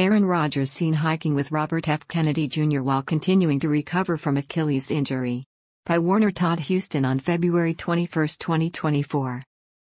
Aaron Rodgers seen hiking with Robert F. Kennedy Jr. while continuing to recover from Achilles injury. By Warner Todd Houston on February 21, 2024.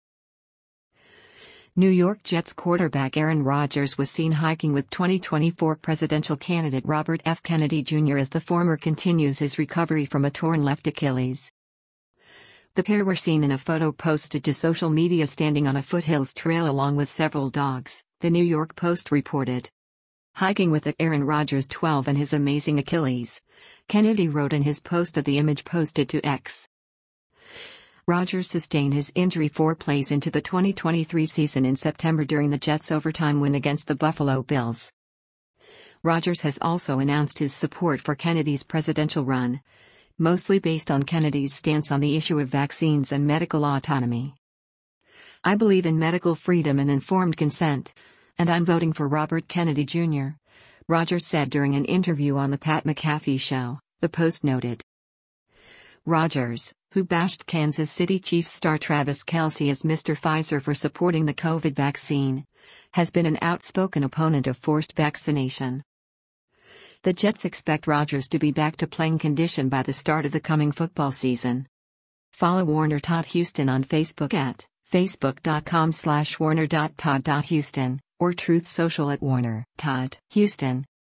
New York Jets quarterback Aaron Rodgers was seen hiking with 2024 presidential candidate Robert F. Kennedy Jr. as the former continues his recovery from a torn left Achilles. The pair were seen in a photo posted to social media standing on a foothills trail along with several dogs, the New York Post reported. Hiking with Aaron Rodgers 12 and his amazing Achilles, Kennedy wrote in his post of the image posted to X. Rodgers sustained his injury 4 plays into the 2023 season in September during the Jets' overtime win against the Buffalo Bills. Rodgers has also announced his support for Kennedy's presidential run, mostly based on Kennedy's stance on the issue of vaccines and medical autonomy. "I believe in medical freedom and informed consent, and I'm voting for Robert Kennedy Jr.," Rodgers said during an interview on The Pat McAfee Show, the Post noted. Rodgers, who bashed Kansas City Chiefs star Travis Kelce as Mr. Pfizer for supporting the COVID vaccine, has been an outspoken opponent of forced vaccination. The Jets expect Rodgers to be back to playing condition by the start of the coming football season. Follow Warner Todd Houston on Facebook at facebook.com/warner.todd.houston or Truth Social at Warner Todd Houston.